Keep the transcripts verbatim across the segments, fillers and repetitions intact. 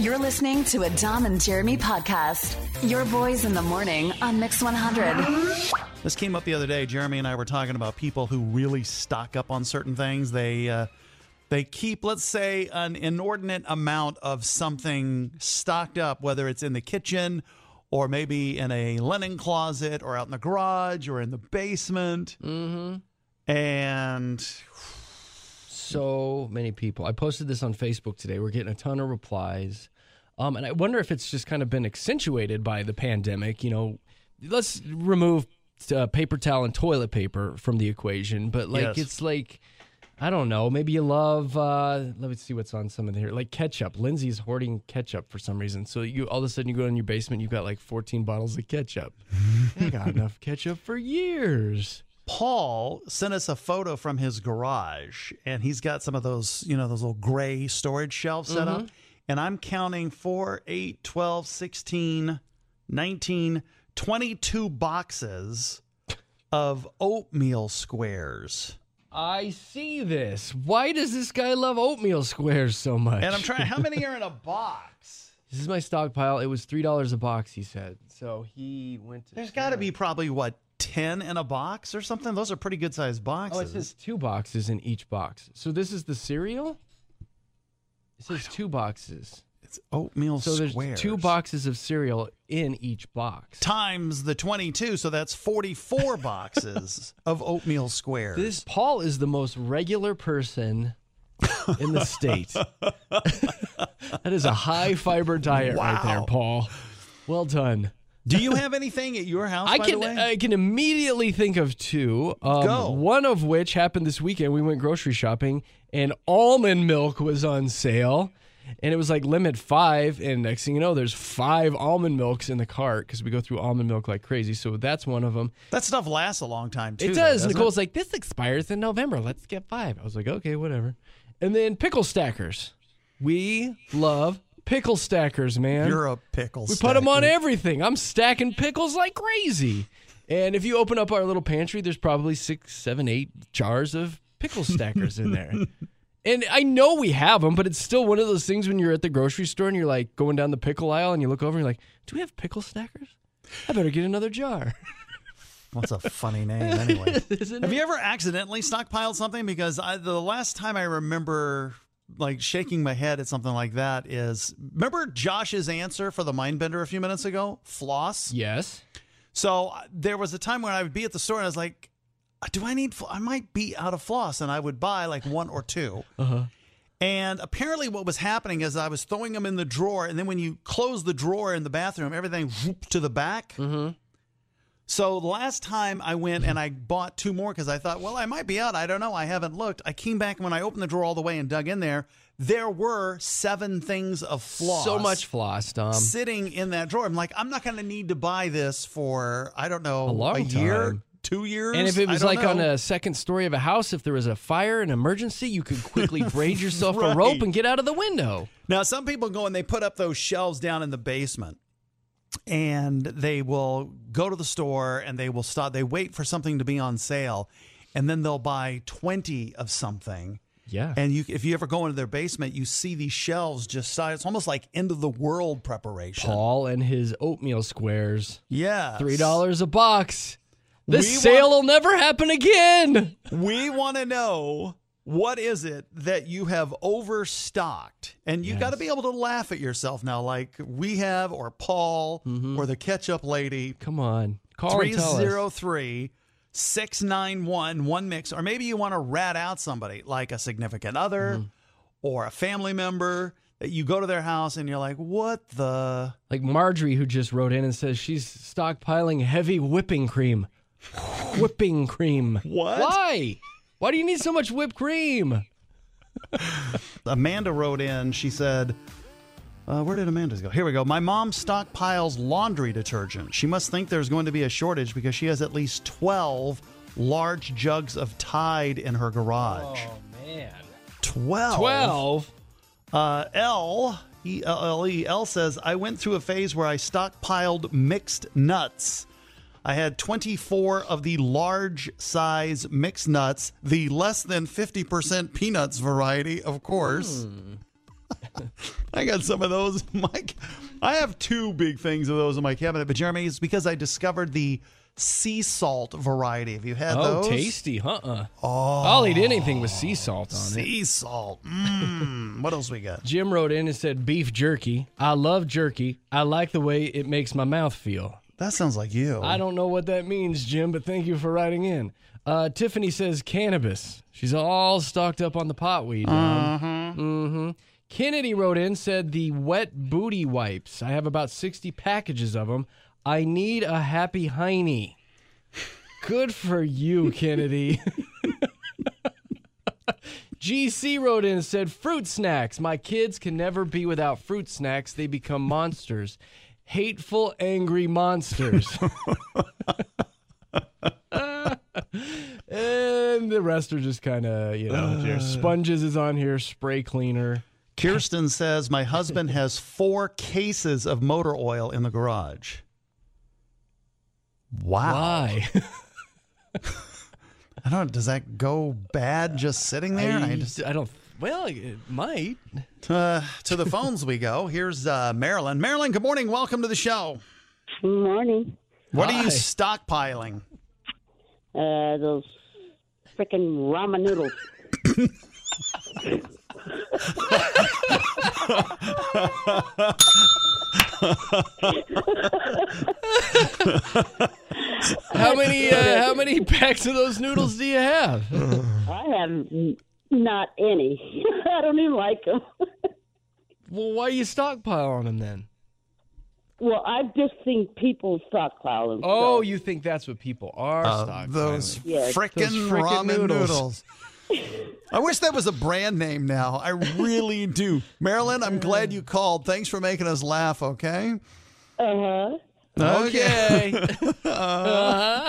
You're listening to a Dom and Jeremy podcast. Your boys in the morning on Mix one hundred. This came up the other day. Jeremy and I were talking about people who really stock up on certain things. They uh, they keep, let's say, an inordinate amount of something stocked up, whether it's in the kitchen or maybe in a linen closet or out in the garage or in the basement. Mm-hmm. And so many people. I posted this on Facebook today. We're getting a ton of replies. Um, and I wonder if it's just kind of been accentuated by the pandemic. You know, let's remove uh, paper towel and toilet paper from the equation. But, like, Yes. it's like, I don't know. Maybe you love, uh, let me see what's on some of the here. Like ketchup. Lindsay's hoarding ketchup for some reason. So you all of a sudden you go in your basement, you've got like fourteen bottles of ketchup. I got enough ketchup for years. Paul sent us a photo from his garage, and he's got some of those, you know, those little gray storage shelves set Mm-hmm. up. And I'm counting four, eight, twelve, sixteen, nineteen, twenty-two boxes of oatmeal squares. I see this. Why does this guy love oatmeal squares so much? And I'm trying, how many are in a box? This is my stockpile. It was three dollars a box, he said. So he went to... There's got to be probably, what, ten in a box or something? Those are pretty good-sized boxes. Oh, it says two boxes in each box. So this is the cereal? It says two boxes. It's oatmeal So squares. there's two boxes of cereal in each box. Times the twenty-two, so that's forty-four boxes of oatmeal squares. This Paul is the most regular person in the state. That is a high-fiber diet right there, Wow. Paul. Well done. Do you have anything at your house, I by can the way? I can immediately think of two. Um, Go. One of which happened this weekend. We went grocery shopping, and almond milk was on sale, and it was like limit five. And next thing you know, there's five almond milks in the cart because we go through almond milk like crazy. So that's one of them. That stuff lasts a long time, too. It though, does. doesn't Nicole's it? like, this expires in November. Let's get five. I was like, okay, whatever. And then pickle stackers. We love pickle stackers, man. You're a pickle We put them on stacker. everything. I'm stacking pickles like crazy. And if you open up our little pantry, there's probably six, seven, eight jars of pickle stackers in there. And I know we have them, but it's still one of those things when you're at the grocery store and you're like going down the pickle aisle and you look over and you're like, do we have pickle stackers? I better get another jar. What's a funny name, anyway? Isn't Have it? you ever accidentally stockpiled something? Because I, the last time I remember, like, shaking my head at something like that is, remember Josh's answer for the Mindbender a few minutes ago? Floss? Yes. So uh, there was a time when I would be at the store and I was like, do I need, fl- I might be out of floss. And I would buy like one or two. Uh-huh. And apparently what was happening is I was throwing them in the drawer. And then when you close the drawer in the bathroom, everything whoop to the back. Mm-hmm. So the last time I went and I bought two more because I thought, well, I might be out. I don't know. I haven't looked. I came back and when I opened the drawer all the way and dug in there, there were seven things of floss. So much floss, Dom. Sitting in that drawer. I'm like, I'm not going to need to buy this for, I don't know, A long year, time. two years. And if it was I don't like on know. a second story of a house, if there was a fire, an emergency, you could quickly braid yourself Right. a rope and get out of the window. Now, some people go and they put up those shelves down in the basement. And they will go to the store and they will stop. They wait for something to be on sale, and then they'll buy twenty of something. Yeah. And you, if you ever go into their basement, you see these shelves just side. It's almost like end of the world preparation. Paul and his oatmeal squares. Yeah, three dollars a box. This We sale want- will never happen again. We want to know, what is it that you have overstocked? And you've got to Yes. be able to laugh at yourself now, like we have, or Paul, Mm-hmm. or the ketchup lady. Come on. Call three and tell zero us. three six nine one one mix. Or maybe you want to rat out somebody like a significant other Mm-hmm. or a family member that you go to their house and you're like, what the? Like Marjorie, who just wrote in and says she's stockpiling heavy whipping cream. Whipping cream. What? Why? Why do you need so much whipped cream? Amanda wrote in, she said, uh, where did Amanda's go? Here we go. My mom stockpiles laundry detergent. She must think there's going to be a shortage because she has at least twelve large jugs of Tide in her garage. Oh, man. twelve? twelve? Uh, L, E L L E, L says, I went through a phase where I stockpiled mixed nuts. I had twenty-four of the large size mixed nuts, the less than fifty percent peanuts variety, of course. I got some of those. Mike, I have two big things of those in my cabinet. But Jeremy, it's because I discovered the sea salt variety. Have you had Oh, those? tasty, huh? Oh. I'll eat anything with sea salt on it. Sea salt. Mmm. What else we got? Jim wrote in and said beef jerky. I love jerky. I like the way it makes my mouth feel. That sounds like you. I don't know what that means, Jim, but thank you for writing in. Uh, Tiffany says cannabis. She's all stocked up on the pot weed. Uh-huh. Mm-hmm. Kennedy wrote in, said the wet booty wipes. I have about sixty packages of them. I need a happy hiney. Good for you, Kennedy. G C wrote in and said, fruit snacks. My kids can never be without fruit snacks. They become monsters. Hateful, angry monsters. And the rest are just kind of, you know, uh, sponges is on here, spray cleaner. Kirsten says, my husband has four cases of motor oil in the garage. Wow. Why? I don't. Does that go bad just sitting there? I, I, just, I don't. Well, it might. Uh, to the phones we go. Here's uh, Marilyn. Marilyn, good morning. Welcome to the show. Good morning. What Hi. are you stockpiling? Uh, those freaking ramen noodles. How many? Uh, how many packs of those noodles do you have? I have n- not any. I don't even like them. Well, why are you stockpiling them then? Well, I just think people stockpile them. Oh, so. you think that's what people are Uh, stockpiling? those Yes. frickin' Those frickin' ramen noodles. noodles. I wish that was a brand name now. I really do. Marilyn, I'm glad you called. Thanks for making us laugh, okay? Uh-huh. Okay. uh-huh.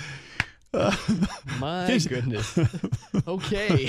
My goodness. Okay.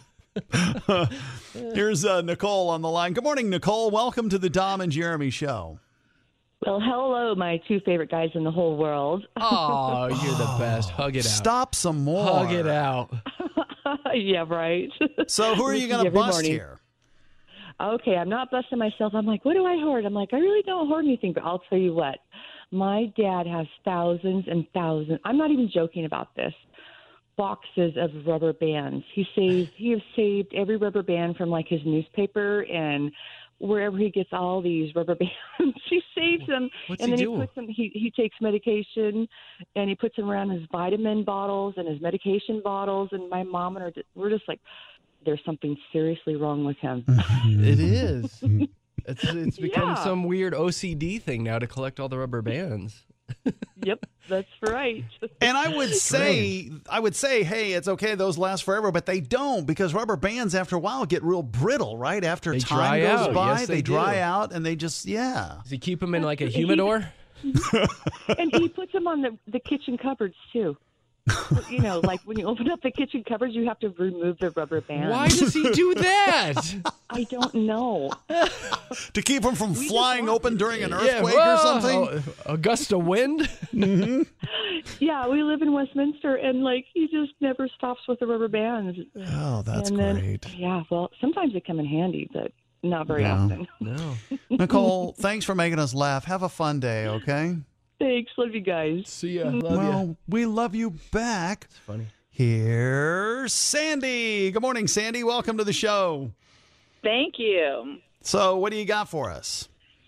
Here's uh, Nicole on the line. Good morning, Nicole. Welcome to the Dom and Jeremy Show. Well, hello, my two favorite guys in the whole world. Oh, you're the best. Hug it out. Stop some more. Hug it out. Yeah, right. So who are you going to Every bust morning. here? Okay, I'm not busting myself. I'm like, what do I hoard? I'm like, I really don't hoard anything, but I'll tell you what. My dad has thousands and thousands. I'm not even joking about this. Boxes of rubber bands. He saved. He has saved every rubber band from like his newspaper and wherever he gets all these rubber bands. He saves them, What's and he then do? he puts them. He he takes medication, and he puts them around his vitamin bottles and his medication bottles. And my mom and her, we're just like, there's something seriously wrong with him. It is. It's it's become Yeah. some weird O C D thing now to collect all the rubber bands. Yep, that's right. And I would say, I would say, hey, it's okay. Those last forever, but they don't because rubber bands, after a while, get real brittle. Right after They time dry goes out. by, Yes, they, they dry do. out, and they just, yeah. Does he keep them in like a humidor? And he puts them on the, the kitchen cupboards, too. You know, like when you open up the kitchen cupboards, you have to remove the rubber band. Why does he do that? I don't know. To keep them from flying want- open during an Yeah, earthquake whoa, or something. a gust of wind? Yeah, we live in Westminster, and, like, he just never stops with the rubber bands. Oh, that's and then, great. Yeah, well, sometimes they come in handy, but not very No. often. No. Nicole, thanks for making us laugh. Have a fun day, okay? Thanks. Love you guys. See ya. Love well, ya. we love you back. It's funny. Here's Sandy. Good morning, Sandy. Welcome to the show. Thank you. So, what do you got for us?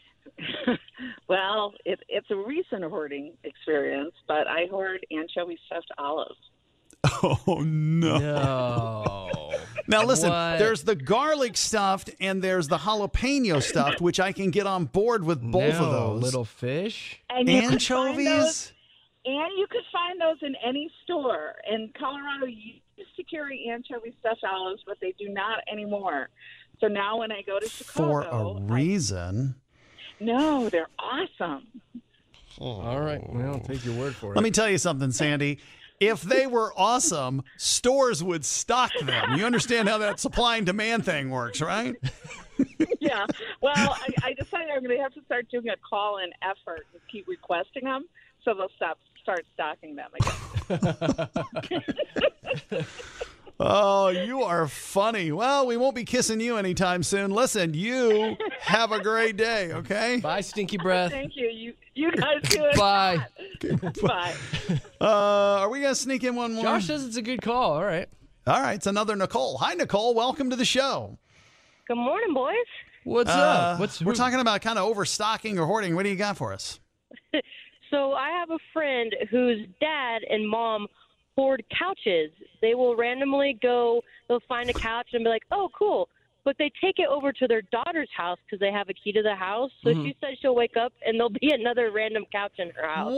Well, it, it's a recent hoarding experience, but I hoard anchovy stuffed olives. Oh, no. No. Now, listen, What? there's the garlic stuffed and there's the jalapeno stuffed, which I can get on board with both No, of those. Little fish? And you could find those, Anchovies? and you could find those in any store. In Colorado, you used to carry anchovy stuffed olives, but they do not anymore. So now when I go to For Chicago, a reason. I, no, they're awesome. All right. Well, I'll take your word for it. Let me tell you something, Sandy. If they were awesome, stores would stock them. You understand how that supply and demand thing works, right? Yeah. Well, I, I decided I'm going to have to start doing a call-in effort and keep requesting them, so they'll stop start stocking them again. Oh, you are funny. Well, we won't be kissing you anytime soon. Listen, you have a great day, okay? Bye, stinky breath. Thank you. You you guys do it. Bye. Bye. Uh, are we going to sneak in one more? Josh says it's a good call. All right. All right, it's another Nicole. Hi, Nicole. Welcome to the show. Good morning, boys. What's Uh, up? What's we're who- talking about kind of overstocking or hoarding. What do you got for us? So I have a friend whose dad and mom hoard couches. They will randomly go, they'll find a couch and be like, oh, cool. But they take it over to their daughter's house because they have a key to the house. So Mm-hmm. she says she'll wake up and there'll be another random couch in her house.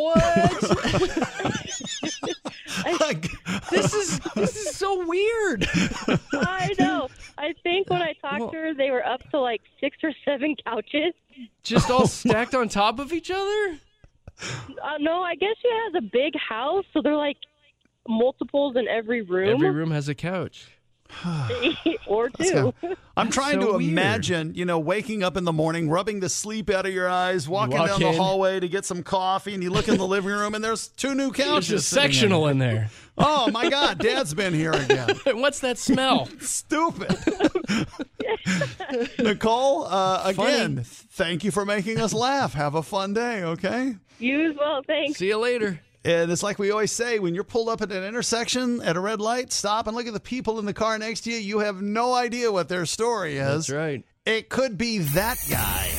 What? This is this is so weird. I know. I think when I talked Well- to her, they were up to like six or seven couches. Just all stacked on top of each other? Uh, no, I guess she has a big house, so they're like multiples in every room. Every room has a couch. or two. I'm trying so to weird. imagine, you know, waking up in the morning, rubbing the sleep out of your eyes, walking walk down in. the hallway to get some coffee, and you look in the living room, and there's two new couches. There's a sitting in sectional it. in there. Oh, my God. Dad's been here again. What's that smell? Stupid. Nicole, uh, again, Funny. thank you for making us laugh. Have a fun day, okay? You as well, thanks. See you later. And it's like we always say, when you're pulled up at an intersection at a red light, stop and look at the people in the car next to you. You have no idea what their story is. That's right. It could be that guy.